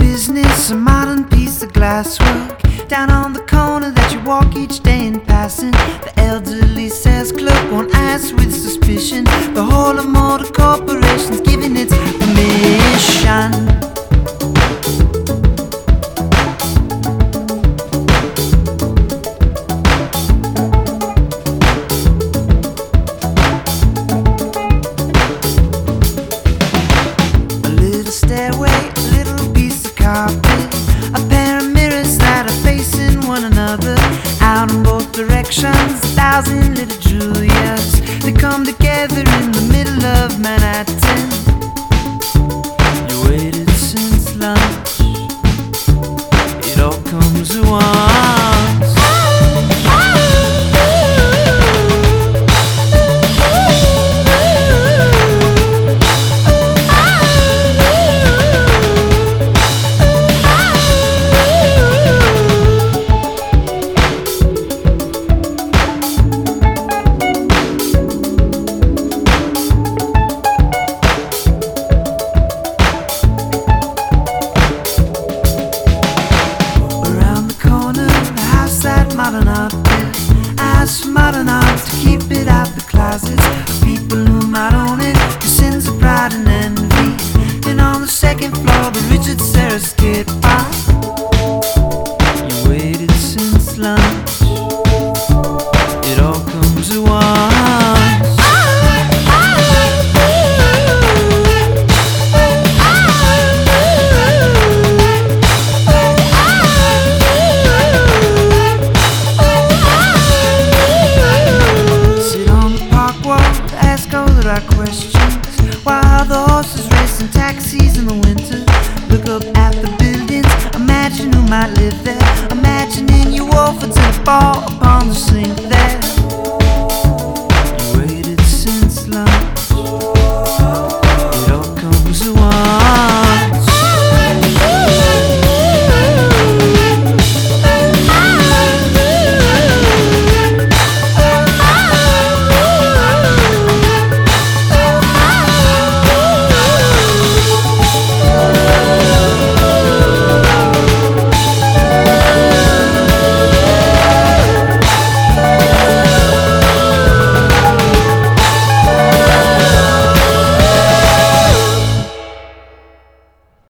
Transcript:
business, a modern piece of glasswork down on the corner that you walk each day in passing. The elderly sales clerk won't ask with suspicion. The whole of motor corporation's giving its permission. Stairway, a little piece of carpet, a pair of mirrors that are facing one another. Out in both directions, 1,000 little Julias. They come together in the middle of Manhattan. You waited since lunch. It all comes at once. Modern art, ask for modern art to keep it out the closets. People who might own it, your sins of pride and envy. And on the second floor, the Richard Serra skate park. You waited since lunch. It all comes at once. Questions. Why are the horses racing taxis in the winter? Look up at the buildings, imagine who might live there. Imagining you offer to fall upon the sink there.